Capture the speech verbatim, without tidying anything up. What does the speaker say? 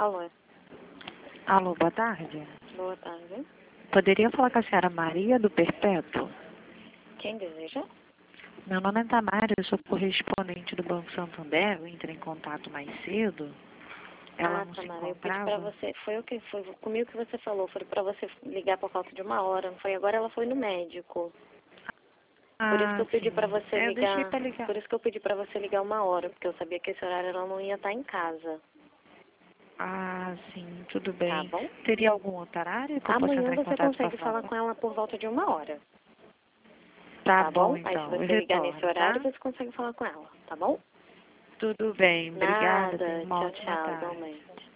Alô, Alô, boa tarde. boa tarde. Poderia falar com a senhora Maria do Perpétuo? Quem deseja? Meu nome é Tamara, eu sou correspondente do Banco Santander, eu entrei em contato mais cedo. Ela ah, não se Tamara, eu pedi pra encontrava? você, foi o que? Foi comigo que você falou, foi pra você ligar por falta de uma hora, não foi? Agora ela foi no médico. Por isso que Ah, eu pedi sim. pra você É, eu deixei ligar, para ligar. por isso que eu pedi pra você ligar uma hora, porque eu sabia que esse horário ela não ia estar em casa, Ah, sim, tudo tá bem. bom? Teria algum outro horário que eu possa Amanhã entrar em você contato para consegue falar falar com com ela? ela por volta de uma hora, Tá tá bom, bom? Aí se então, eu você ligar nesse retorno, horário, tá? você consegue falar com ela, tá bom? Tudo bem, obrigada, tenha Nada, uma tchau, ótima tchau, tarde. igualmente.